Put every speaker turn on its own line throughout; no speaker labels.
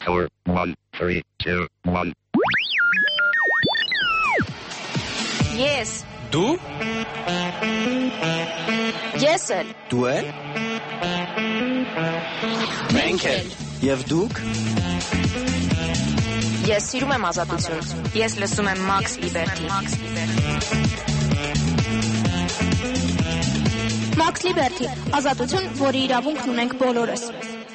Score 1, 3, 2, 1.
Yes.
Դու?
Ես էլ։
Դու էլ?
Մենք էլ։
Եվ դուք?
Ես սիրում եմ ազատություն։ Ես լսում եմ Max Liberty։
Max Liberty, ազատություն, որի իրավունքն ունենք բոլորս։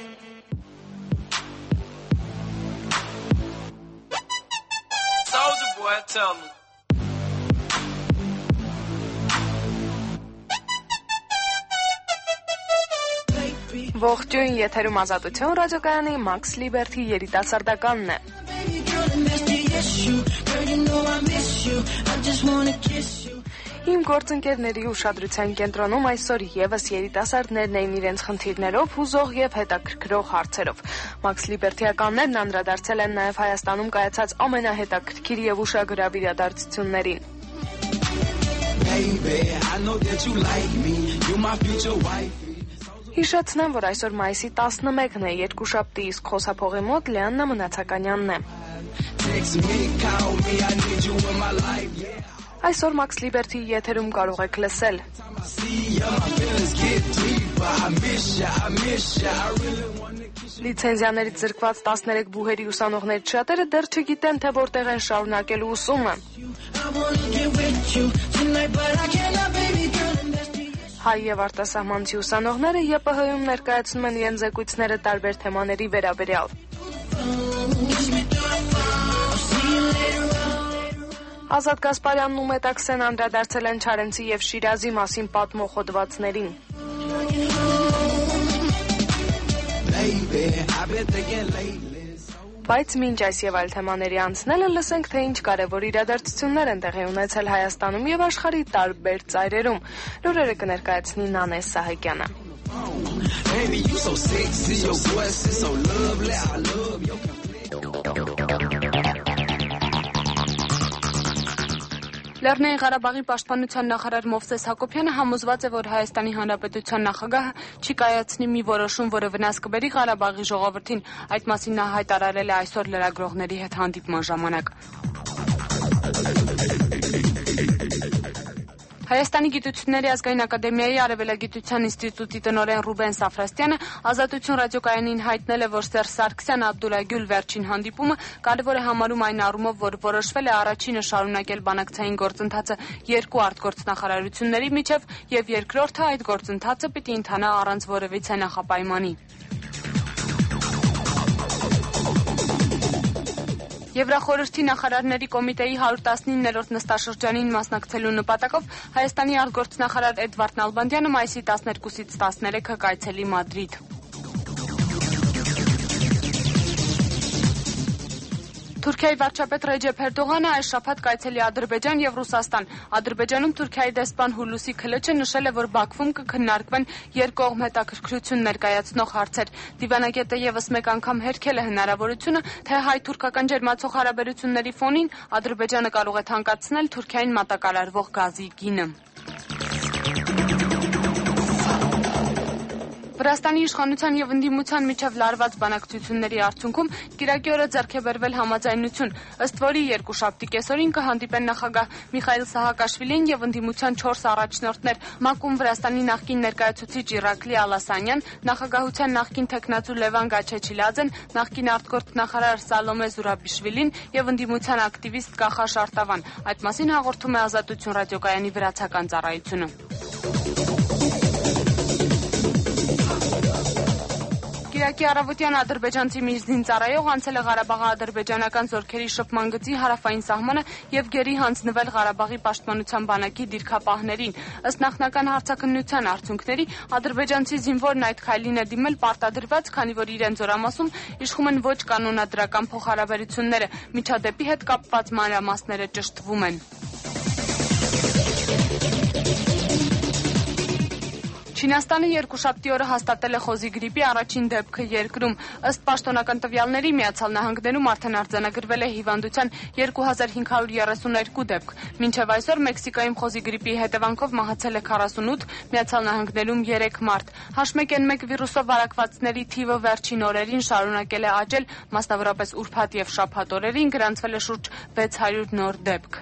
Soldier boy, tell me.
Ողջույն, եթերում ազատություն ռադիոկայանի Max Liberty երիտասարդականն է։ Իմ գործընկերների ուշադրության կենտրոնում այսօր եւս երիտասարդներն էին իրենց խնդիրներով, հուզող եւ հետաքրքրող հարցերով։ Max Liberty-ականներն անդրադարձել են նաեւ Հայաստանում կայացած ամենահետաքրքիր եւ ուշագրավ իրադարձություններին։ Հիշեցնեմ, որ այսօր մայիսի 11-ն է, երկուշաբթի, իսկ խոսափողի մոտ Լեաննա Մնացականյանն է։ Այսօր Max Liberty եթերում կարող եք լսել Լիցենզիաներից զրկված 13 բուհերի ուսանողներից շատերը դեռ չգիտեն, թե որտեղ են շարունակելու ուսումը։ Հայ եւ արտասահմանցի ուսանողները ԵՊՀ-ում ներկայացնում են իրենց զեկույցները տարբեր թեմաների վերաբերյալ։ Ազատ Գասպարյանն ու Մետաքսեն անդրադարձել են Չարենցի եւ Շիրազի մասին պատմող հոդվածներին։ Բայց մինչ այս եւ այլ թեմաների անցնելը լսենք, թե ինչ կարևոր իրադարձություններ են տեղի ունեցել Հայաստանում եւ աշխարհի տարբեր ծայրերում։ Լուրերը կներկայացնի Նանե Սահակյանը։
Լեռնային Ղարաբաղի պաշտպանության նախարար Մովսես Հակոբյանը համոզված է, որ Հայաստանի Հանրապետության նախագահը չի կայացնի մի որոշում, որը վնաս կբերի Ղարաբաղի ժողովրդին։ Այդ մասին նա հայտարարել է այսօր լրագրողների հետ հանդիպման ժամանակ։ Հայաստանի գիտությունների ազգային ակադեմիայի Արևելագիտության ինստիտուտի տնօրեն Ռուբեն Սաֆրաստյանը ազատություն ռադիոկայանին հայտնել է, որ Սերժ Սարգսյան Աբդուլագյուլ վերջին հանդիպումը կարևոր է համարում այն առումով, որ որոշվել է առաջինը շարունակել բանակցային գործընթացը երկու արտգործնախարարությունների միջև եւ երկրորդը այդ գործընթացը պիտի ընթանա առանց որևիցե նախապայմանի։ Եվրախորհրդի նախարարների կոմիտեի 119-րդ նստաշրջանին մասնակցելու նպատակով Հայաստանի արտգործնախարար Էդվարդ Նալբանդյանը մայիսի 12-ից 13-ը կայցելի Մադրիդ։ Թուրքիայի վարչապետ Ռեջեփ Էրդողանը այս շաբաթ կայցելի Ադրբեջան եւ Ռուսաստան։ Ադրբեջանում Թուրքիայի դեսպան Հուլուսի Քլիչը նշել է, որ Բաքվում կքննարկվեն երկկողմ հետաքրքրություն ներկայացնող հարցեր։ Դիվանագետը եւս մեկ անգամ հերքել է հնարավորությունը, թե հայ-թուրքական ջերմացող հարաբերությունների ֆոնին Ադրբեջանը կարող է թանկացնել Թուրքիային մատակարարվող գազի գինը։ Վրաստանի իշխանության եւ ընդդիմության միջև լարված բանակցությունների արդյունքում Կիրակի օրը ձեռք է բերվել համաձայնություն, ըստ որի երկուշաբթի կեսօրին կհանդիպեն նախագահ Միխայիլ Սահակաշվիլին եւ ընդդիմության 4 առաջնորդներ՝ ՄԱԿ-ում Վրաստանի նախկին ներկայացուցիչ Իրակլի Ալասանյան, նախագահության նախկին թեկնածու Լևան Գաչեչիլաձեն, նախկին արտգործնախարար Սալոմե Զուրաբիշվիլին եւ ընդդիմության ակտիվիստ Կախաշ Արտավան։ Այդ մասին հաղորդում է Ազատություն ռադիոկայանի վրացական ծառայությունը։ Կիրակի առավոտյան ադրբեջանցի մի զինծառայող անցել է Ղարաբաղի ադրբեջանական զորքերի շփման գծի հարավային սահմանը եւ գերի հանձնվել Ղարաբաղի պաշտպանության բանակի դիրքապահներին։ Ըստ նախնական հարցաքննության արդյունքների ադրբեջանցի զինվորն այդ քայլին է դիմել պարտադրված, քանի որ իրեն զորամասում իշխում են ոչ կանոնադրական փոխհարաբերությունները, միջադեպի հետ կապված մանրամասները ճշտվում են։ Չինաստանը երկուշաբթի օրը հաստատել է խոզի գրիպի առաջին դեպքը երկրում։ Ըստ պաշտոնական տվյալների Միացյալ Նահանգներում արդեն արձանագրվել է հիվանդության 2532 դեպք։ Մինչև այսօր Մեքսիկայում խոզի գրիպի հետևանքով մահացել է 48, Միացյալ Նահանգներում 3 մարդ։ H1N1 վիրուսով վարակվածների թիվը վերջին օրերին շարունակել է աճել, մասնավորապես ուրբաթ եւ շաբաթ օրերին գրանցվել է շուրջ 600 նոր դեպք։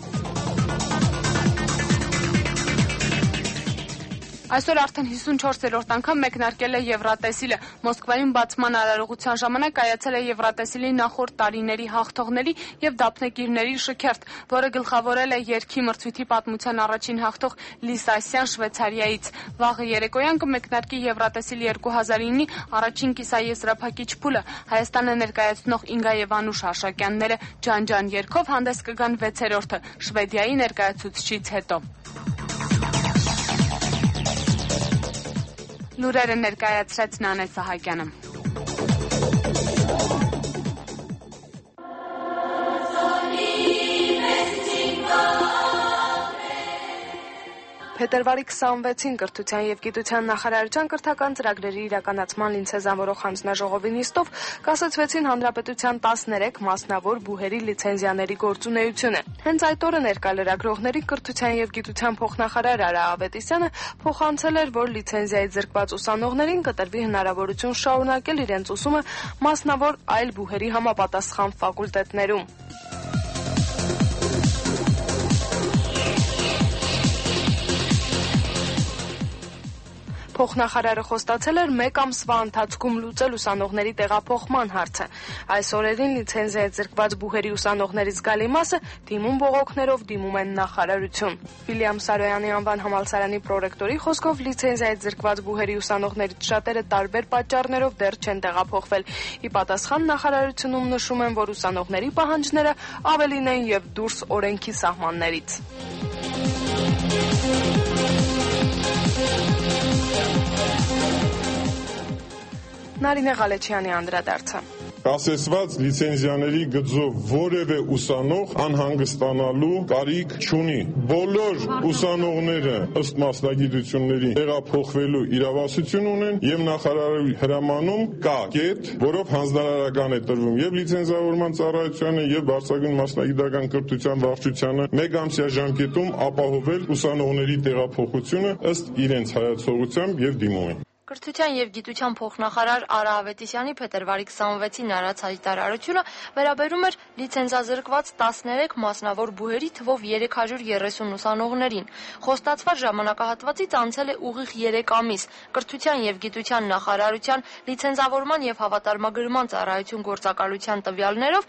Այսօր արդեն 54-րդ անգամ մեկնարկել է Եվրատեսիլը։ Մոսկվայում բացման արարողության ժամանակ կայացել է Եվրատեսիլի նախորդ տարիների հաղթողների եւ դափնեկիրների շքերթ, որը գլխավորել է երգի մրցույթի պատմության առաջին հաղթող Լիսասյան Շվեյցարիայից։ Վաղը երեկոյան կմեկնարկի Եվրատեսիլ 2009-ի առաջին կիսաեզրափակիչ փուլը։ Հայաստանը ներկայացնող Ինգա եւ Անուշ Աշակյանները ջան-ջան երգով հանդես կգան 6-րդը Շվեդիայի ներկայացուցչից հետո։ Լուրերը ներկայացրեց Նանե Սահակյանը։
Փետրվարի 26-ին Կրթության եւ Գիտության նախարարության կրթական ծրագրերի իրականացման լիցենզավորող հանձնաժողովի նիստով կասեցվեցին հանրապետության 13 մասնավոր բուհերի լիցենզիաների գործունեությունը։ Հենց այդ օրը ներկա լրագրողների Կրթության եւ Գիտության փոխնախարար Արա Ավետիսյանը փոխանցել էր, որ լիցենզիայի զրկված ուսանողներին կտրվի հնարավորություն շարունակել իրենց ուսումը մասնավոր այլ բուհերի համապատասխան ֆակուլտետներում։ Փոխնախարարը խոստացել էր 1 ամսվա ընթացքում լուծել ուսանողների տեղափոխման հարցը։ Այս օրերին լիցենզիայի զրկված բուհերի ուսանողների զգալի մասը դիմում բողոքներով դիմում են նախարարություն։ Վիլյամ Սարոյանի անվան համալսարանի պրոռեկտորի խոսքով լիցենզիայի զրկված բուհերի ուսանողներից շատերը տարբեր պատճառներով դեռ չեն տեղափոխվել։ Ի պատասխան նախարարությունում նշում են, որ ուսանողների պահանջները ավելին են եւ դուրս օրենքի սահմաններից։ Նարինե Ղալեչյանի անդրադարձը։
Կասեցված լիցենզիաների գծով որևէ ուսանող անհանգստանալու կարիք չունի։ Բոլոր ուսանողները ըստ մասնագիտությունների տեղափոխվելու իրավասություն ունեն եւ նախարարի հրամանում կա կետ, որով հանձնարարական է տրվում եւ լիցենզավորման ծառայությանը եւ բարձրագույն մասնագիտական կրթության վարչությանը 1 ամսյա ժամկետում ապահովել ուսանողների տեղափոխությունը ըստ իրենց հայացողությամբ եւ դիմումի։
Կրթության եւ Գիտության փոխնախարար Արա Ավետիսյանի փետրվարի 26-ին արած հայտարարությունը վերաբերում էր լիցենզազրկված 13 մասնավոր բուհերի թվով 330 ուսանողներին։ Խոստացված ժամանակահատվածից անցել է ուղիղ 3 ամիս։ Կրթության եւ Գիտության նախարարության լիցենզավորման եւ հավատարմագրման ծառայություն գործակալության տվյալներով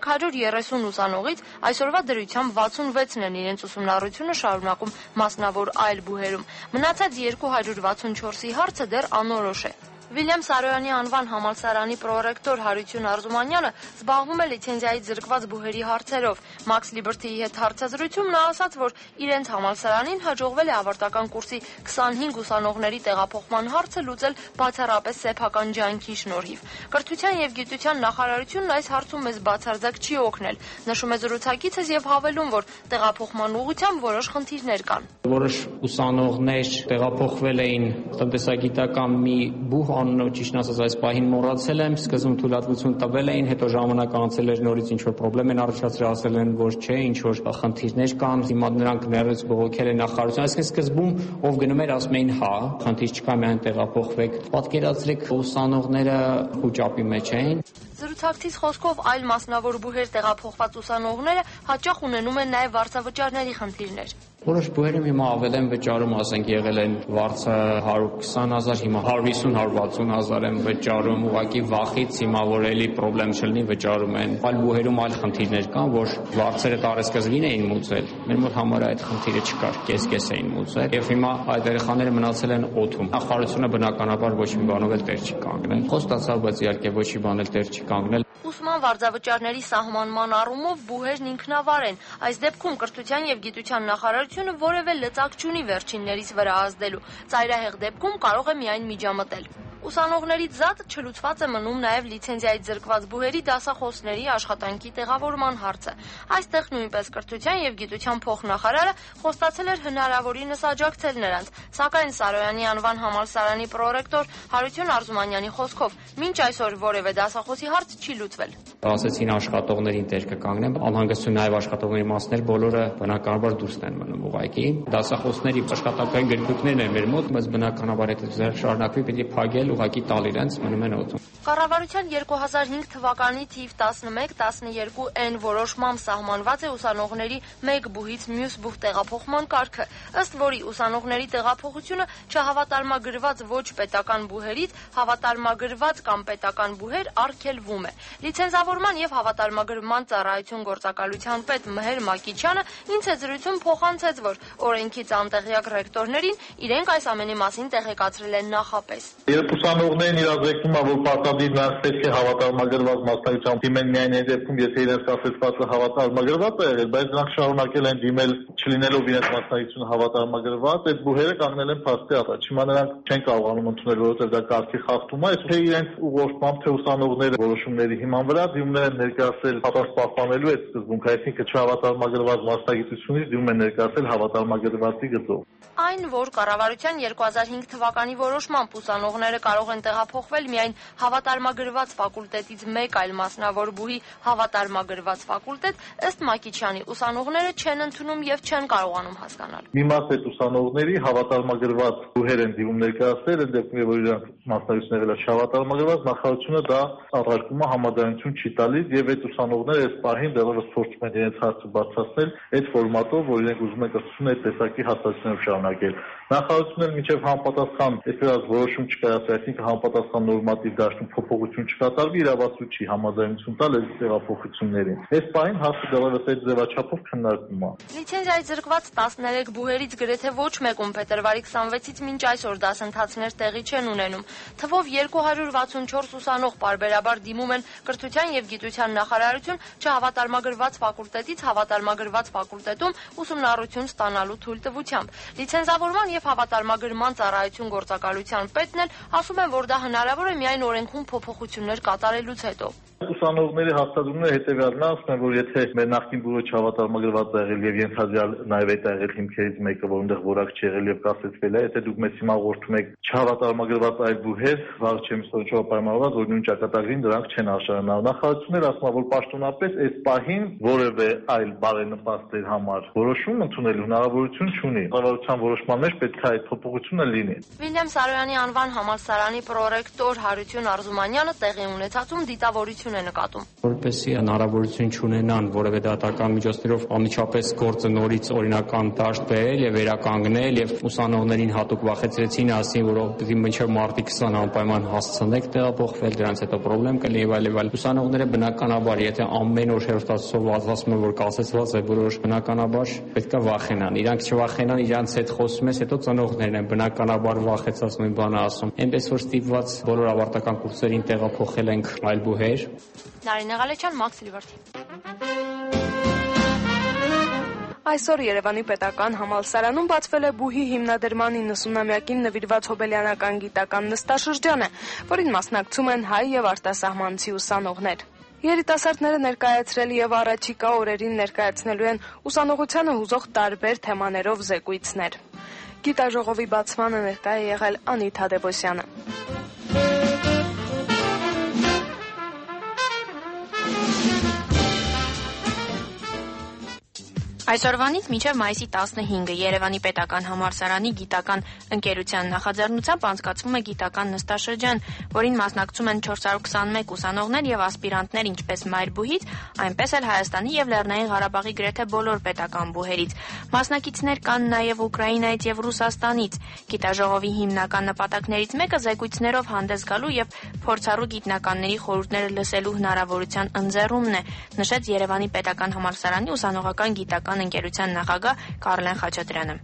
330 ուսանողից այսօրվա դրությամբ 66-ն են իրենց ուսումնառությունը շարունակում մասնավոր այլ բուհերում։ Մնացած 264-ի հարցը անորոշ է։ Վիլյամ Սարոյանի անվան համալսարանի պրոռեկտոր Հարություն Արզումանյանը զբաղվում է լիցենզիայի զրկված բուհերի հարցերով։ Max Liberty-ի հետ հարցազրույցում նա ասաց, որ իրենց համալսարանին հաջողվել է ավարտական կուրսի 25 ուսանողների տեղափոխման հարցը լուծել բացառապես սեփական ջանքի շնորհիվ։ Կրթության եւ Գիտության նախարարությունն այս հարցում մեզ բացարձակ չի օգնել, նշում է զրուցակիցս եւ հավելում, որ տեղափոխման ուղղությամբ որոշ խնդիրներ կան։
Որոշ ուսանողներ տեղափոխվել էին տնտեսագիտական մի բուհ անունով ճիշտ ասած այս պահին մոռացել եմ, սկզբում թույլատվություն տվել էին, հետո ժամանակ անցել էր նորից ինչ որ խնդրեմ են առաջացրել, ասել են որ չէ, ինչ որ խնդիրներ կան, հիմա նրանք ներս բողոքել են նախարարություն, այսինքն սկզբում ով գնում էր ասում էին հա, խնդիր չկա, միայն տեղափոխվեք։ Պատկերացրեք ուսանողները խոճապի մեջ էին։
Զրուցակցից խոսքով այլ մասնավոր բուհեր տեղափոխված ուսանողները հաճախ ունենում են նաև վարձավճարների խնդիրներ։
Որոշ բուհերում հիմա ավել են վճարում, ասենք եղել են վարձը 120,000, հիմա 150-160,000 են վճարում, ուղղակի վախից հիմա որ էլի խնդրեմ չլինի վճարում են։ Այլ բուհերում այլ խնդիրներ կան, որ վարձերը տարեսկզբին էին մուծել, մեր մոտ համար այդ խնդիրը չկար, կես-կես էին մուծել, եւ հիմա այդ երեխաները մնացել են օդում։ Նախարարությունը բնականաբար ոչ մի բանով էլ տեր չի կանգնել։ Խոստացավ, բայց իհարկե ոչ մի բան էլ տեր չի կանգնել։
Ուսման վարձավճարների սահմանման առումով բուհերն ինքնավար են։ Այս դեպքում Կրթության եւ Գիտության նախարարությունը որևէ լծակ չունի վերջիններից վրա ազդելու։ Ծայրահեղ դեպքում կարող է միայն միջամտել։ Ուսանողներից զատ չլուծված է մնում նաև լիցենզիայից զրկված բուհերի դասախոսների աշխատանքի տեղավորման հարցը։ Այստեղ նույնպես կրթության եւ գիտության փոխնախարարը խոստացել էր հնարավորինս աջակցել նրանց, սակայն Սարոյանի անվան համալսարանի պրոռեկտոր Հարություն Արզումանյանի խոսքով մինչ այսօր որևէ դասախոսի հարց չի լուծվել։
Ասեցին աշխատողներին տեր կկանգնեն, անհանգստություն նաև աշխատողների մասներ բոլորը բնականաբար դուրս են մնում ուղղակի։ Դասախոսների աշխատանքային գրքույկներն են մեր մոտ, բայց բնականաբար այդ շարունակվի պիտի փակել ուղղակի տալ իրենց մնում են օդում։
Կառավարության 2005 թվականի թիվ 11-12N որոշմամբ սահմանված է ուսանողների մեկ բուհից մյուս բուհ տեղափոխման կարգը, ըստ որի ուսանողների տեղափոխությունը չհավատարմագրված ոչ պետական բուհերից հավատարմագրված կամ պետական բուհեր արգելվում է։ Լիցենզավորման եւ հավատարմագրման ծառայություն գործակալության պետ Մհեր Մակիչյանը ինձ է զրույցում փոխանցեց, որ օրենքից անտեղյակ ռեկտորներին իրենք այս ամենի մասին տեղեկացրել են նախապես։
Երբ ուսանողներին իրազեկվում է, որ պարտադիր նրանց պետք է հավատարմագրված մասնագիտությամբ դիմեն միայն այն դեպքում, եթե իրենց կասեցվածը հավատարմագրված է եղել, բայց նրանք շարունակել են դիմել չլինելով իրենց մասնագիտությունը հավատարմագրված, այդ բուհերը կանգնել են փաստի առաջ։ Հիմա նրանք չեն կարողանում ընդունել, որովհետև դա կարգի խախտում է, թե իրենց ուղղորդմամբ, թե ուսանողները որոշումների հիման վրա դիմումներ են ներկայացել հատած պահպանելու այդ սկզբունքը, այսինքն չհավատարմագրված մասնագիտությունից դիմում են ներկայացել հավատարմագրվածի գծով։
Այն, որ կառավարության 2005 թվականի որոշմամբ ուսանողները կարող են տեղափոխվել միայն հավատարմագրված ֆակուլտետից մեկ այլ մասնավոր բուհի հավատարմագրված ֆակուլտետ, ըստ Մակիչյանի ուսանողները չեն ընդունում եւ չեն կարողանում հասկանալ։
Մի մաս այդ ուսանողների հավատարմագրված բուհեր են դիմում ներկայացել, այդ դեպքում որ իրանք մասնագիտությունները եղել չհավատարմագրված, նախարարությունը դա առարկում է համաձայնություն չի տալիս եւ այդ ուսանողները այս պահին դեռևս փորձում են իրենց հարցը բարձրացնել այդ ֆորմատով, որ իրենք ուզում են կրթությունը այդ տեսակի հաստատություններով շարունակել։ Նախարարությունն մինչև համապատասխան այսպես որոշում չկայացրի, այսինքն համապատասխան նորմատիվ դաշտում փոփոխություն չկատարվի, իրավասու չի համաձայնություն տալ այս տեղափոխություններին։ Այս պահին հարցը դեռևս այդ ձևաչափով քննարկվում է։
Լիցենզիայից զրկված 13 բուհերից գրեթե ոչ մեկում փետրվարի 26-ից մինչ այսօր դասընթացներ տեղի չեն ունենում։ Թվով 264 ուսանող պարբերաբար դիմում են կրթության եւ գիտության նախարարություն չհավատարմագրված ֆակուլտետից հավատարմագրված ֆակուլտետում ուսումնառություն ստանալու թույլտվությամբ։ Լիցենզավորման եւ հավատարմագրման ծառայություն գործակալության պետն էլ ասում են, որ դա հնարավոր է միայն օրենքում փոփոխություններ կատարելուց հետո։
Ուսանողների հաստատումները հետևյալն է, ասում են, որ եթե մեր նախկին բուհը չհավատարմագրված է եղել եւ ենթադրյալ նաեւ այդ եղել հիմքերից մեկը, որոնտեղ որակ չի եղել եւ կասեցվել է, եթե դուք մեզ հիմա ուղղորդում եք չհավատարմագրված այլ բուհեր, վաղ չեմ ստորչով պայմանավորված, որ նույն ճակատագրին դրանք չեն արժանանալ։ Նախարարությունները ասում են, որ պաշտոնապես այս պահին որևէ այլ բարենպաստեր համար որոշում ընդունելու հնարավորություն չունի։ Կառավարության որոշման մեջ պետք է այդ փոփոխությունը լինի։
Վիլյամ Սարոյանի անվան համալսարանի պրոռեկտոր Հարություն Արզումանյանը տեղի ունեցածում դիտավորություն է նկատում։
Որպեսզի հնարավորություն չունենան որևէ դատական միջոցներով անմիջապես գործը նորից օրինական դաշտ բերել եւ վերականգնել եւ ուսանողներին հատուկ վախեցրեցին, ասին, որ պետք է մինչեւ մարտի 20 անպայման հասցնեք տեղափոխվել, դրանց հետո խնդրեմ կլինի եւ այլ։ Ուսանողները բնականաբար, եթե ամեն օր հերոստացով ասում են, որ կասեցված է որոշ, բնականաբար պետք է վախենան։ Իրանք չվախենան, իրանց հետ խոսում ես, հետո ծնողներն են բնականաբար վախեցած նույն բանը ասում։ Այնպես որ ստիպված բոլոր ավարտական կուրսերին տեղափոխել ենք այլ բուհեր։
Նարինե Ղալեչյան, Մաքս Լիբերթի։
Այսօր Երևանի պետական համալսարանում բացվել է բուհի հիմնադրման 90-ամյակին նվիրված հոբելյանական գիտական նստաշրջանը, որին մասնակցում են հայ եւ արտասահմանցի ուսանողներ։ Երիտասարդները ներկայացրել եւ առաջիկա օրերին ներկայացնելու են ուսանողությանը հուզող տարբեր թեմաներով զեկույցներ։ Գիտաժողովի բացմանը ներկայ է եղել Անիթ Հադեբոսյանը։
Այսօրվանից մինչև մայիսի 15-ը Երևանի պետական համալսարանի գիտական ընկերության նախաձեռնությամբ անցկացվում է գիտական նստաշրջան, որին մասնակցում են 421 ուսանողներ եւ ասպիրանտներ ինչպես մայրբուհից, այնպես էլ Հայաստանի եւ Լեռնային Ղարաբաղի գրեթե բոլոր պետական բուհերից։ Մասնակիցներ կան նաեւ Ուկրաինայից եւ Ռուսաստանից։ Գիտաժողովի հիմնական նպատակներից մեկը զեկույցներով հանդես գալու եւ փորձառու գիտնականների խորհուրդները լսելու հնարավորության ընձեռումն է, նշեց Երևանի պետական համալսարանի ուսանողական գիտական ընկերության նախագահ Կարլեն Խաչատրյանը։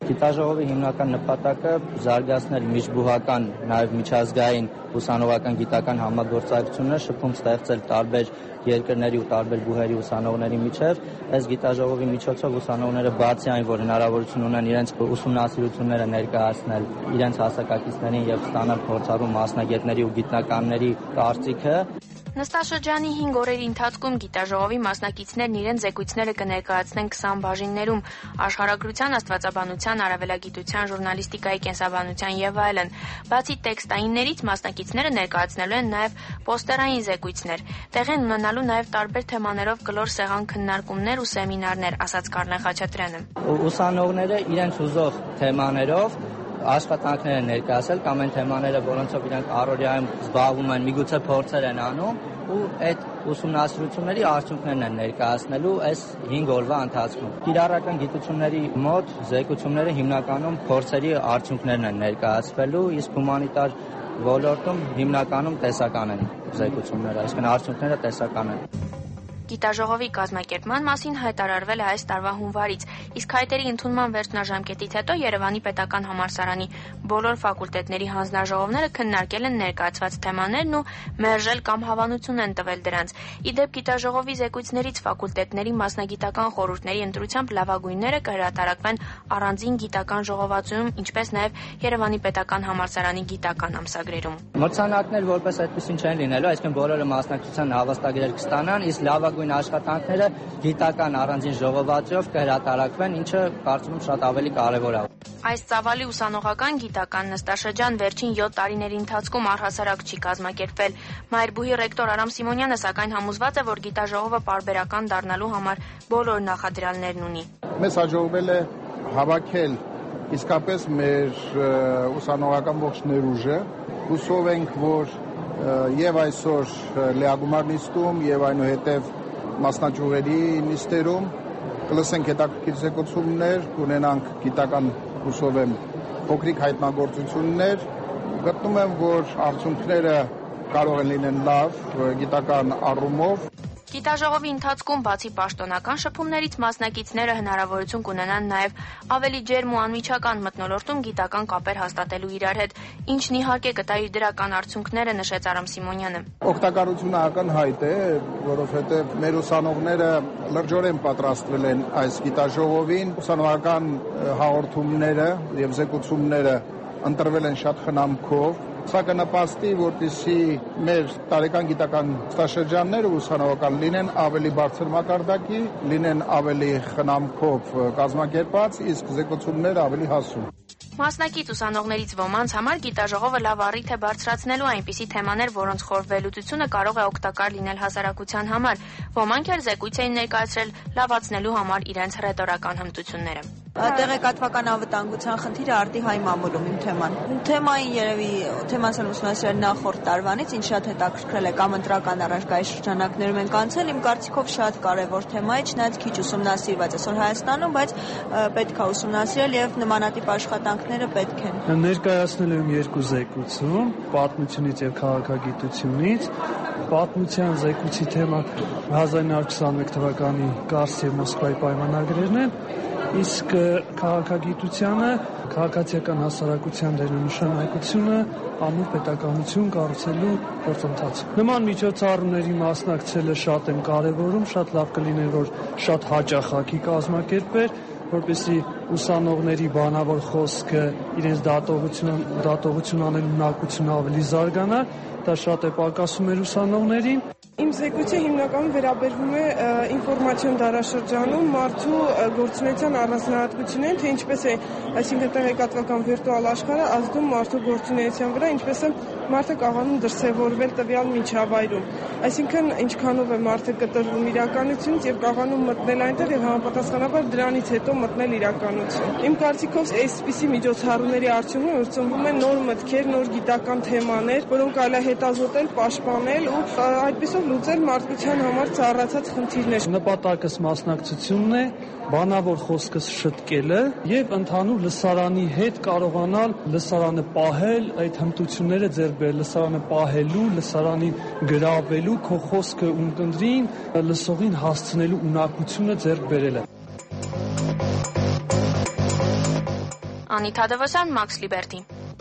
Գիտաժողովի հիմնական նպատակը զարգացնել միջբուհական, նաև միջազգային ուսանողական գիտական համագործակցությունը, շփում ստեղծել տարբեր երկրների ու տարբեր բուհերի ուսանողների միջև։ Այս գիտաժողովի միջոցով ուսանողները բացի այն, որ հնարավորություն ունեն իրենց ուսումնասիրությունները ներկայացնել իրենց հասակակիցներին եւ ստանալ փորձառու մասնագետների ու գիտնականների կարծիքը,
Նստաշրջանի 5 օրերի ընթացքում գիտաժողովի մասնակիցներն իրենց զեկույցները կներկայացնեն 20 բաժիններում՝ աշխարհագրության, աստվածաբանության, արևելագիտության, ժուրնալիստիկայի, կենսաբանության եւ այլն։ Բացի տեքստայիններից մասնակիցները ներկայացնելու են նաեւ պոստերային զեկույցներ։ Տեղի են ունենալու նաեւ տարբեր թեմաներով կլոր սեղան քննարկումներ ու սեմինարներ, ասաց Կարլեն Խաչատրյանը։
Ուսանողները իրենց ուզող թեմաներով աշխատանքներ են ներկայացել կամ այն թեմաները, որոնցով իրենք առօրյայում զբաղվում են, միգուցե փորձեր են անում ու այդ ուսումնասիրությունների արդյունքներն են ներկայացնելու այս 5 օրվա ընթացքում։ Կիրառական գիտությունների մոտ զեկուցումները հիմնականում փորձերի արդյունքներն են ներկայացվելու, իսկ հումանիտար ոլորտում հիմնականում տեսական են զեկուցումները, այսինքն արդյունքները տեսական են։
Գիտաժողովի կազմակերպման մասին հայտարարվել է այս տարվա հունվարից, իսկ հայտերի ընդունման վերջնաժամկետից հետո Երևանի պետական համալսարանի բոլոր ֆակուլտետների հանձնաժողովները քննարկել են ներկայացված թեմաներն ու մերժել կամ հավանություն են տվել դրանց։ Ի դեպ, գիտաժողովի զեկույցներից ֆակուլտետների մասնագիտական խորհուրդների ընտրությամբ լավագույնները կհրատարակվեն առանձին գիտական ժողովածուում, ինչպես նաև Երևանի պետական համալսարանի գիտական ամսագրերում։
Մրցանակներ որպես այդպեսին չեն լինելու, այսինքն բոլորը մասնակցության հավաստագրեր կստանան, իսկ լավագույն աշխատանքները գիտական առանձին ժողովածուով կհրատարակվեն, ինչը կարծում եմ շատ ավելի կարևոր է։
Այս ծավալի ուսանողական գիտական նստաշրջան վերջին 7 տարիների ընթացքում առհասարակ չի կազմակերպվել։ Մայրբուհի ռեկտոր Արամ Սիմոնյանը սակայն համոզված է, որ գիտաժողովը պարբերական դառնալու համար բոլոր նախադրյալներն ունի։
Մեզ հաջողվել է հավաքել իսկապես մեր ուսանողական ողջ ներուժը։ Հուսով ենք, որ եւ այսօր լեագումար նիստում եւ այնուհետեւ մասնաճյուղերի նիստերում կլսենք հետաքրքիր զեկուցումներ, կունենանք գիտական հուսով եմ փոքրիկ հայտնագործություններ։ Գտնում եմ, որ արդյունքները կարող են լինել լավ գիտական առումով։
Գիտաժողովի ընթացքում բացի պաշտոնական շփումներից մասնակիցները հնարավորություն կունենան նաև ավելի ջերմ ու անմիջական մթնոլորտում գիտական կապեր հաստատելու իրար հետ, ինչն իհարկե կտա իր դրական արդյունքները, նշեց Արամ Սիմոնյանը։
Օգտակարությունը ակնհայտ է, որովհետև մեր ուսանողները լրջորեն պատրաստվել են այս գիտաժողովին, ուսանողական հաղորդումները եւ զեկուցումները ընտրվել են շատ խնամքով։ Սա կնպաստի, որպեսզի մեր տարեկան գիտական նստաշրջանները ուսանողական լինեն ավելի բարձր մակարդակի, լինեն ավելի խնամքով կազմակերպած, իսկ զեկուցումները ավելի հասուն։
Մասնակից ուսանողներից ոմանց համար գիտաժողովը լավ առիթ է բարձրացնելու այնպիսի թեմաներ, որոնց խորհրդվելուծությունը կարող է օգտակար լինել հասարակության համար։ Ոմանք էլ զեկույց էին ներկայացրել լավացնելու համար իրենց ռետորական հմտությունները։
Տեղեկատվական անվտանգության խնդիրը արդի հայ մամուլում իմ թեման։ Թեմային երևի թեման եմ ուսումնասիրել նախորդ տարվանից, ինչ շատ հետաքրքրել է կամ ընտրական առարկայի շրջանակներում ենք անցել, իմ կարծիքով շատ կարևոր թեմա է, չնայած քիչ ուսումնասիրված այսօր Հայաստանում, բայց պետք է ուսումնասիրել եւ նմանատիպ աշխատանքները պետք են։
Ներկայացնել եմ երկու զեկուցում, պատմությունից եւ քաղաքագիտությունից։ Պատմության զեկույցի թեման 1921 թվականի Կարս եւ Մոսկվայի պայմանագրերն են, իսկ քաղաքագիտությանը քաղաքացիական հասարակության դերնշանակությունը ամուր պետականություն կառուցելու գործընթացում։ Նման միջոցառումների մասնակցելը շատ եմ կարևորում, շատ լավ կլիներ, որ շատ հաճախակի կազմակերպեր, որպեսզի ուսանողների բանավոր խոսքը, իրենց դատողություն անելու ունակությունը ավելի զարգանար, դա շատ է պակասում մեր ուսանողներին։
Իմ զեկույցը հիմնականում վերաբերվում է ինֆորմացիոն դարաշրջանում մարդու գործունեության առանձնահատկություններին, թե ինչպես է, այսինքն տեղեկատվական վիրտուալ աշխարհը ազդում մարդու գործունեության վրա, ինչպես է մարդը կարողանում դրսևորվել տվյալ միջավայրում։ Այսինքն ինչքանով է մարդը կտրվում իրականությունից եւ կարողանում մտնել այնտեղ եւ համապատասխանաբար դրանից հետո մտնել իրականություն։ Իմ կարծիքով այսպիսի միջոցառումների արդյունքում ծնվում են նոր մտքեր, նոր գիտական թեմաներ, որոնք կարելի է հետազոտել, պաշտպանել ու այդպիսով լուծել մարդկության համար ծառացած խնդիրներ։
Նպատակս մասնակցությունն է, բանավոր խոսքս շտկելը եւ ընդհանուր լսարանի հետ կարողանալ լսարանը պահել, այդ հմտությունները ձեռք բերել, լսարանը պահելու, լսարանին գրավելու, քո խոսքը ունկնդրին, լսողին հասցնելու ունակությունը ձեռք բերելը։
Անի Թադևոսյան, Մաքս Լիբերտի։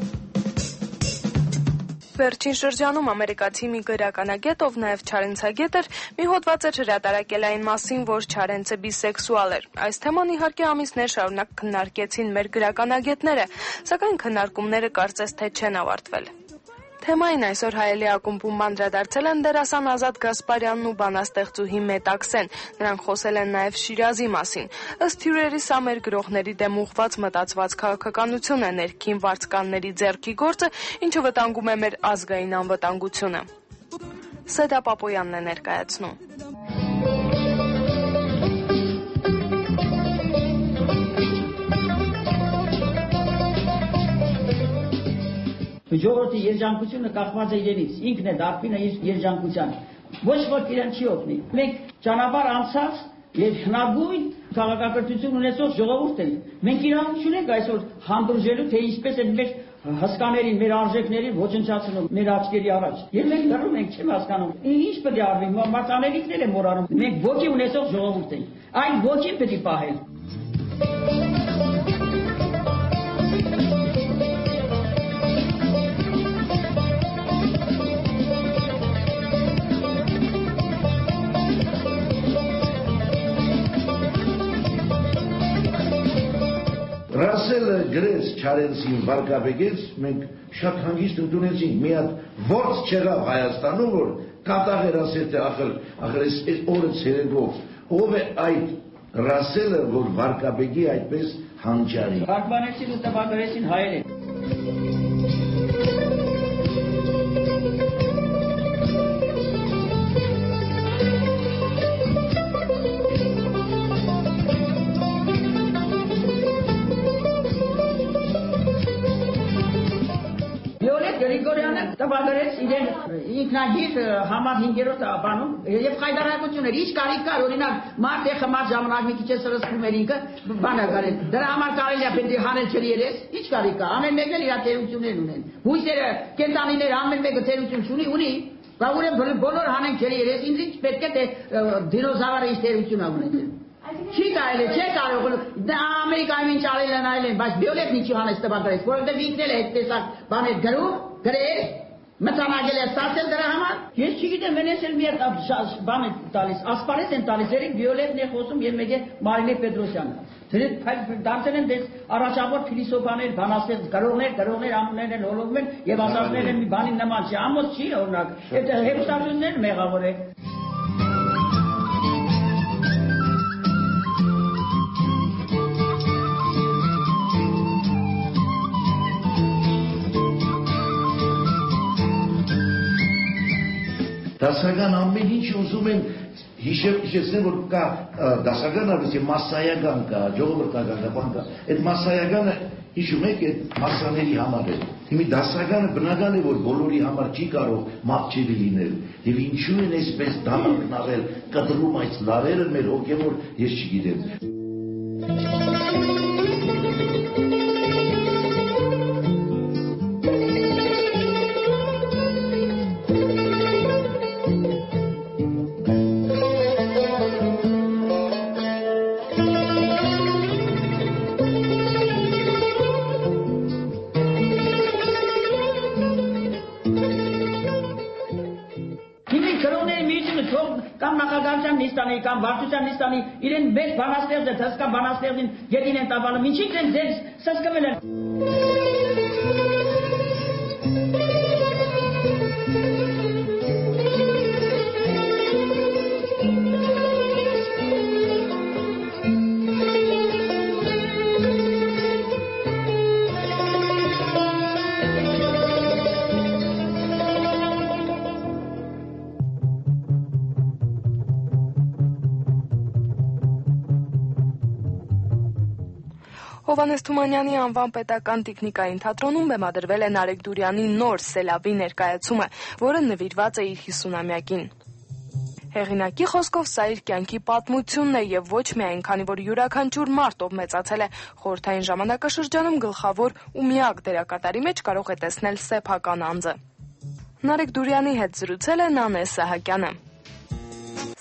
Վերջին շրջանում ամերիկացի մի գրականագետ, ով նաև չարենցագետ էր, մի հոդված էր հրատարակել այն մասին, որ Չարենցը բիսեքսուալ էր։ Այս թեման իհարկե ամիսներ շարունակ քննարկեցին մեր գրականագետները, սակայն քննարկումները կարծես թե չեն ավարտվել։ Թեմային այսօր Հայելի ակումբում անդրադարձել են դերասան Ազատ Գասպարյանն ու բանաստեղծուհի Մետաքսեն։ Նրանք խոսել են նաև Շիրազի մասին։ Ըստ հյուրերի սա մեր գրողների դեմ ուղղված մտածված քաղաքականություն է, ներքին վարձկանների ձեռքի գործը, ինչը վտանգում է մեր ազգային անվտանգությունը։ Սեդա Պապոյանն է ներկայացնում։
Ժողովրդի երջանկությունը կախված է իրենից, ինքն է դարբինը իր երջանկության, ոչ ոք իրեն չի օգնի։ Մենք ճանապարհ անցած եւ հնագույն քաղաքակրթություն ունեցող ժողովուրդ ենք։ Մենք իրավունք չունենք այսօր հանդուրժելու, թե ինչպես են մեր հսկաներին, մեր արժեքներին ոչնչացնում մեր աչքերի առաջ։ Եվ մենք դեռում ենք, չեմ հասկանում, ինչ պետք է արվի, մարտանելիքներ են մոռանում։ Մենք ոգի ունեցող ժողովուրդ ենք։ Այն ոգին պետք է պահել։
Ռասելը գրեց Չարենցին վարկաբեկեց, մենք շատ հանգիստ ընդունեցինք, մի հատ ворց չեղավ Հայաստանում, որ կատաղ էր ասել, թե ախր այս օրը ցերեկով, ով է այդ Ռասելը, որ վարկաբեկի այդպես հանճարի։
Վարկաբանեցին ու տպագրեցին հայերեն։ Գրիգորյանը տպագրեց իրեն ինքնագիր համար 5-րդ բանում եւ խայդարակություն էր, ինչ կարիք կար, օրինակ մարդ է խմած ժամանակ մի քիչ է սրսկում էր ինքը, բանը կարել, դրա համար կարելի է պետք է հանել չլի երես, ինչ կարիք կա, ամեն մեկն էլ իր թերություններ ունեն, հույսերը, կենտանիները ամեն մեկը թերություն ունի, բա ուրեմն բոլոր հանեն չլի երես, ինձ ինչ պետք է թե դինոզավրը իր թերությունը ունենա։ Չի կարելի, չէ կարող, Ամերիկայում ինչ արել են այլ են, բայց Վիոլետ ինչի հանեց տպագրեց, որովհետև ինքն էլ է այդ տեսակ բաներ գրել, մտանագել է ստացել դրա համար։ Ես չգիտեմ, մենես էլ մի հատ բան է տալիս, ասպարեզ են տալիս, երեք Վիոլետն է խոսում եւ մեկ է Մարինե Պետրոսյանը։ Դարձել են դες առաջավոր փիլիսոփաներ, բանաստեղծ գրողներ ամեններ են հոլովում են եւ ասածներ են մի բանի նման չի, ամոց չի օրինակ։ Այդ հեշտություններ մեղավոր է։
Դասական ամեն ինչ ուզում են հիշեցնել, որ կա դասական արվեստի մասսայական կա, ժողովրդական կա, բան կա։ Այդ մասսայականը հիշում եք, այդ մասսաների համար է։ Հիմի դասականը բնական է, որ բոլորի համար չի կարող մատչելի լինել։ Եվ ինչու են այսպես դամակնավել, կտրում այս լարերը մեր հոգևոր, ես չգիտեմ։
Կամ վարչության նիստանի իրեն մեծ բանաստեղծ է, հսկա բանաստեղծին գետին են տավալում, ինչի՞ք են ձեզ սսկվել են։
Հովհաննես Թումանյանի անվան պետական տիկնիկային թատրոնում բեմադրվել է Նարեկ Դուրյանի նոր Սելավի ներկայացումը, որը նվիրված է իր 50-ամյակին։ Հեղինակի խոսքով սա իր կյանքի պատմությունն է եւ ոչ միայն, քանի որ յուրաքանչյուր մարդ, ով մեծացել է խորհրդային ժամանակաշրջանում, գլխավոր ու միակ դերակատարի մեջ կարող է տեսնել սեփական անձը։ Նարեկ Դուրյանի հետ զրուցել է Նանե Սահակյանը։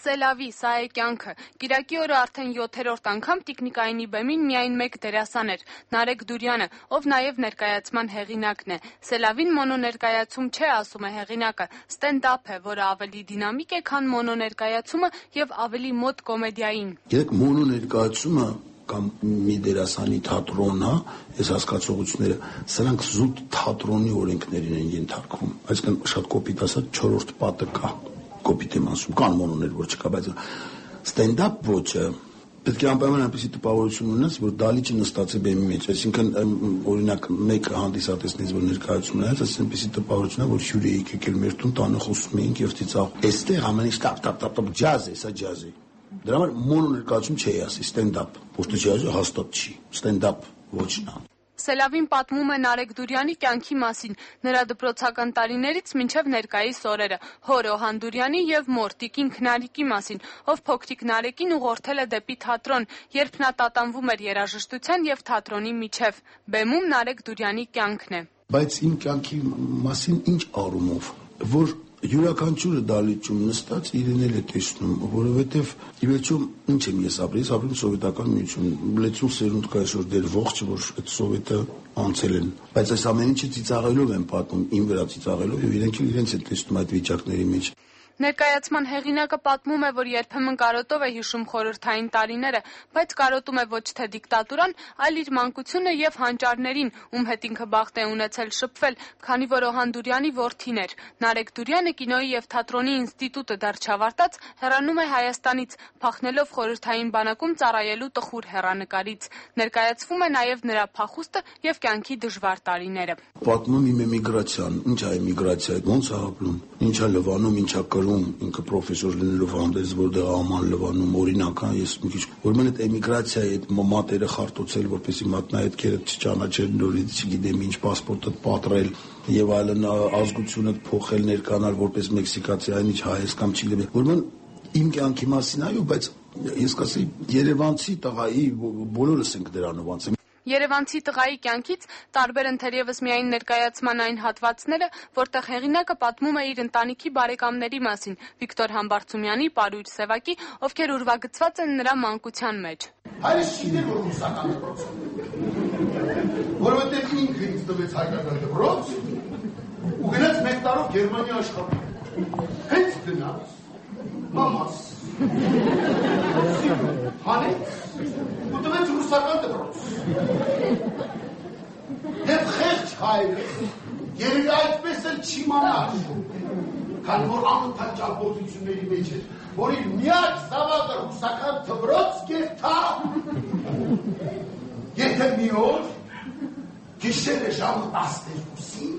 Սելավի, սա է կյանքը։ Կիրակի օրը արդեն 7-րդ անգամ տիկնիկայինի բեմին միայն մեկ դերասան էր՝ Նարեկ Դուրյանը, ով նաև ներկայացման հեղինակն է։ Սելավին մոնոներկայացում չէ, ասում է հեղինակը, ստենդափ է, որը ավելի դինամիկ է, քան մոնոներկայացումը եւ ավելի մոտ կոմեդիային։
Երեք մոնոներկայացումը կամ մի դերասանի թատրոնը, այս հասկացողությունները, սրանք զուտ թատրոնի օրենքներին են ենթարկվում։ Այսինքն շատ կոպիտ ասած 4-րդ պատը կա։ Կոպիտ եմ ասում, կան մոնոներ, որ չկա, բայց ստենդափ ոճը պետք է անպայման այնպեսի տպավորություն ունենաս, որ դալիճը նստած է բեմի մեջ, այսինքն օրինակ մեկը հանդիսատեսներից որ ներկայացում ունենաց, այս այնպեսի տպավորություն է, որ հյուր է եկել մեր տուն, տանը խոսում էինք եւ ծիծաղ։ Այստեղ ամեն ինչ տապ ջազ է, սա ջազ է։ Դրա համար մոնոներկայացում չի ասի, ստենդափ, ոչ թե չի հաստատ չի, ստենդափ ոչն է։
Սելավին պատմում է Նարեկ Դուրյանի կյանքի մասին, նրա դպրոցական տարիներից մինչև ներկայիս օրերը, հոր Օհան Դուրյանի եւ մոր տիկին Քնարիկի մասին, ով փոքրիկ Նարեկին ուղղորդել է դեպի թատրոն, երբ նա տատանվում էր երաժշտության եւ թատրոնի միջև։ Բեմում Նարեկ Դուրյանի կյանքն է։
Բայց իմ կյանքի մասին ինչ առումով, որ յուրաքանչյուրը դալիճում նստած իրեն էլ է տեսնում, որովհետև ի վերջո ինչ եմ ես ապրում սովետական միություն, լեցուն սերունդ կա այսօր դեր ողջ, որ այդ սովետը անցել են, բայց այս ամեն ինչը ծիծաղելով են պատմում, իմ վրա ծիծաղելով եւ իրենք իրենց էլ տեսնում այդ վիճակների մեջ։
Ներկայացման հեղինակը պատմում է, որ երբեմն կարոտով է հիշում խորհրդային տարիները, բայց կարոտում է ոչ թե դիկտատուրան, այլ իր մանկությունը եւ հանճարներին, ում հետ ինքը բախտ է ունեցել շփվել, քանի որ Օհան Դուրյանի որդին էր։ Նարեկ Դուրյանը կինոյի եւ թատրոնի ինստիտուտը դեռ չավարտած հեռանում է Հայաստանից, փախնելով խորհրդային բանակում ծառայելու տխուր հեռանկարից։ Ներկայացվում է նաեւ նրա փախուստը եւ կյանքի դժվար տարիները։
Պատմում իմ էմիգրացիան, ինչ է էմիգրացիա, ոնց է ապրում, ինչա լվանում, ինչա կրում, ինքը պրոֆեսոր լինելով հանդես, որտեղ աման լվանում, օրինակ, ես մի քիչ ուրեմն այդ էմիգրացիայի այդ մատերը խարտոցել, որպեսզի մատնահետքերը չճանաչեն նորից, չգիտեմ ինչ, պասպորտը պատռել եւ այլն, ազգությունը փոխել, ներկանալ որպես մեքսիկացի, այնինչ հայ ես կամ չգիտեմ։ Ուրեմն իմ կյանքի մասին այո, բայց ես կասեի երևանցի տղայի բոլորս ենք դրանով անց։
Երևանցի տղայի կյանքից տարբեր են թերևս միայն ներկայացման այն հատվածները, որտեղ հեղինակը պատմում է իր ընտանիքի բարեկամների մասին՝ Վիկտոր Համբարձումյանի, Պարույր Սևակի, ովքեր ուրվագծված են նրա մանկության մեջ։
Հայրս չգիտեր, որ ռուսական դպրոց է, որովհետև ինքը ինձ տվեց հայկական դպրոց ու գնաց մեկ տարով Գերմանիա աշխատել։ Հենց գնաց, մամաս հանեց ու տվեց ռուսական դպրոց։ Եվ խեղճ հայրս երևի այդպես էլ չիմանար, քանի որ անընդհատ ճամփորդությունների մեջ էր, որ իր միակ զավակը ռուսական դպրոց կերտա։ Եթե մի օր գիշերը ժամը 12-ին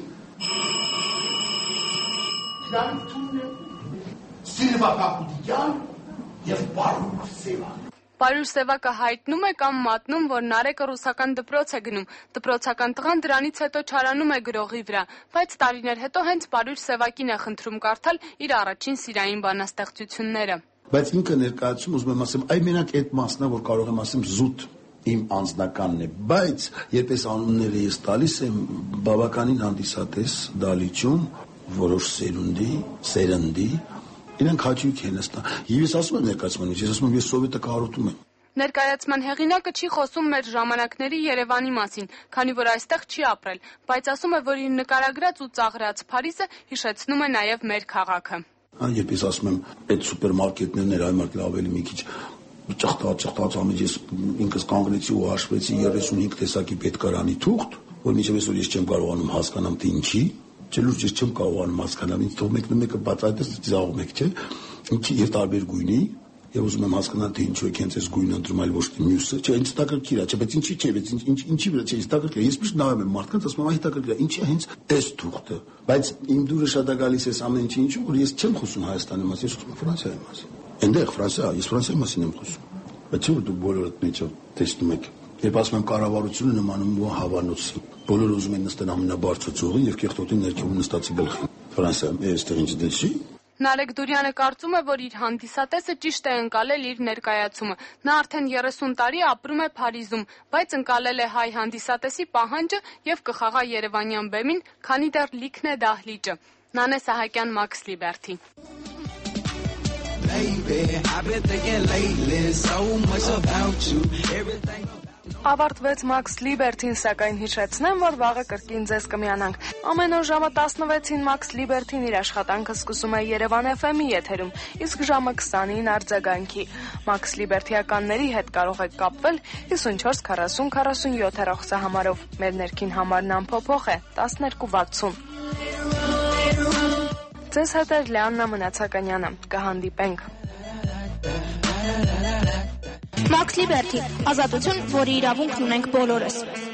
Լանթունը Սիլվա Կապուտյան եւ Պարույր Սևակ։
Պարույր Սևակը հայտնում է կամ մատնում, որ Նարեկը ռուսական դպրոց է գնում։ Դպրոցական տղան դրանից հետո չարանում է գրողի վրա, բայց տարիներ հետո հենց Պարույր Սևակին է խնդրում կարդալ իր առաջին սիրային բանաստեղծությունները։
Բայց ինքը ներկայացում ուզում եմ ասեմ, այ մենակ այդ մասն է, որ կարող եմ ասեմ զուտ իմ անձնականն է, բայց երբ այս անունները ես տալիս եմ, բավականին հանդիսատես դալիճում որոշ սերնդի իրենք հաճույք են ստանում։ Եվ ես ասում եմ ներկայացմանից, ես ասում եմ ես սովետը կարոտում եմ։
Ներկայացման հեղինակը չի խոսում մեր ժամանակների Երևանի մասին, քանի որ այստեղ չի ապրել, բայց ասում է, որ իր նկարագրած ու ծաղրած Փարիզը հիշեցնում է նաև մեր քաղաքը։
Երբ ես ասում եմ այդ սուպերմարկետներն էր այլ ավելի մի քիչ ճղտած ամիջ ես ինքս կանգնեցի ու հաշվեցի 35 տեսակի պետքարանի թուղթ, որ մինչև այսօր ես չեմ կարողանում հասկանամ թե ինչի, չլուրջ ես չեմ կարողանում հասկանալ, ինձ թող մեկը բաց այդպես ծիծաղում եք, չէ՞, ինչի եւ տարբեր գույնի, եւ ուզում եմ հասկանալ թե ինչու եք հենց այս գույնը ընտրում այլ ոչ թե մյուսը, չէ, ինձ հետաքրքիր է, չէ, բայց ինչի՞ չէ, բայց ինչի վրա չէ, հետաքրքիր է, ես միշտ նայում եմ մարդկանց, ասում եմ, այ հետաքրքիր է, ինչի է հենց այս թուղթը, բայց իմ դուրը շատ է գալիս այս ամեն ինչի, ինչու որ ես չեմ խոսում Հայաստանի մասին, ես խոսում եմ Ֆրանսիայի մասին։ Այնտեղ Ֆրանսիա, ես Ֆրանսիայի մասին եմ խոսում։ Բայց չէ՞ որ դուք բոլորդ մեջով տեսնում եք։ Երբ ասում եմ կառավարությունը նմանում է հավանոցի, բոլորը ուզում են նստեն ամենաբարձր ծուղի եւ կեղտոտի ներքևում նստածի գլխին։ Ֆրանսիայում այստեղ ինչ դե չի։
Նարեկ Դուրյանը կարծում է, որ իր հանդիսատեսը ճիշտ է ընկալել իր ներկայացումը։ Նա արդեն 30 տարի ապրում է Փարիզում, բայց ընկալել է հայ հանդիսատեսի պահանջը եւ կխաղա Երևանյան բեմին, քանի դեռ լիքն է դահլիճը։ Նանե Սահակյան, Մաքս Լիբերթի։
Ավարտվեց Max Liberty-ին, սակայն հիշեցնեմ, որ վաղը կրկին ձեզ կմիանանք։ Ամեն օր ժամը 16-ին Max Liberty-ն իր աշխատանքը սկսում է Երևան FM-ի եթերում, իսկ ժամը 20-ին արձագանքի։ Max Liberty-ականների հետ կարող եք կապվել 54 40 47 սահամարով։ Մեր ներքին համարն անփոփոխ է 1260։ Ձեզ հետ է Լիաննա Մնացականյանը։ Կհանդիպենք։
Max Liberty, ազատություն, որի իրավունքն ունենք բոլորս։